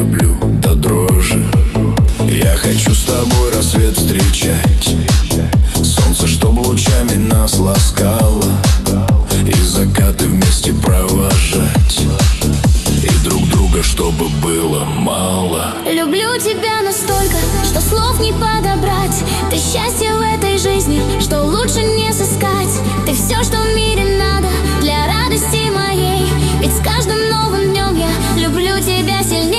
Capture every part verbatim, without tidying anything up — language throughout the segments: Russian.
люблю до дрожи. Я хочу с тобой рассвет встречать, солнце, чтоб лучами нас ласкало, и закаты вместе провожать, и друг друга, чтобы было мало. Люблю тебя настолько, что слов не подобрать. Ты счастье в этой жизни, что лучше не сыскать. Ты все, что в мире надо для радости моей. Ведь с каждым новым днем я люблю тебя сильнее.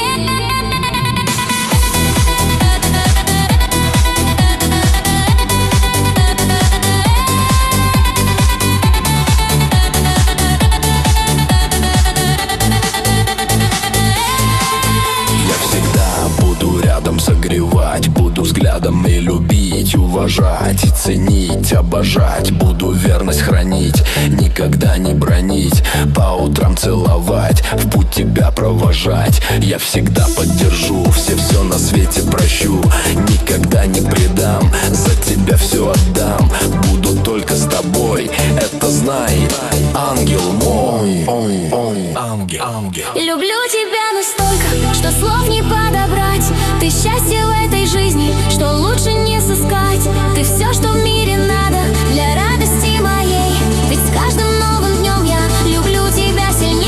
Согревать буду взглядом и любить, уважать и ценить, обожать. Буду верность хранить, никогда не бронить, по утрам целовать, в путь тебя провожать. Я всегда поддержу, все все на свете прощу, никогда не предам, за тебя все отдам. Буду только с тобой, это знай, ангел мой. Ой, ой, ангел, ангел. Люблю тебя настолько, что слов не подобрать. Ты счастье в этой жизни, что лучше не сыскать. Ты все, что в мире надо для радости моей. Ведь с каждым новым днем я люблю тебя сильнее.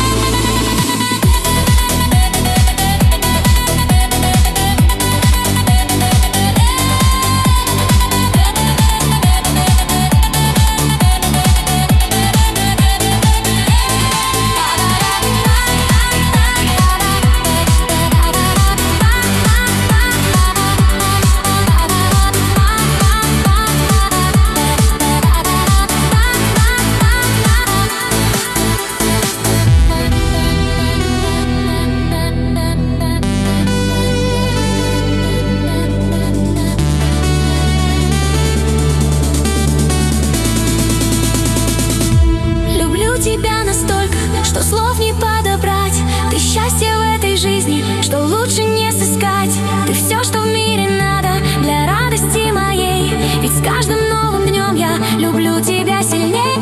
Тебя настолько, что слов не подобрать. Ты счастье в этой жизни, что лучше не сыскать. Ты все, что в мире надо для радости моей. Ведь с каждым новым днем я люблю тебя сильнее.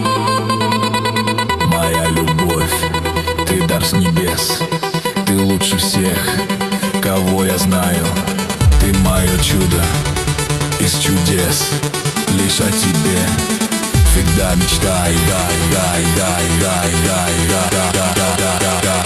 Моя любовь, ты дар с небес, ты лучше всех, кого я знаю. Ты мое чудо из чудес, лишь о тебе всегда мечтай, дай, дай, дай, дай, дай, дай, дай, дай, дай, дай.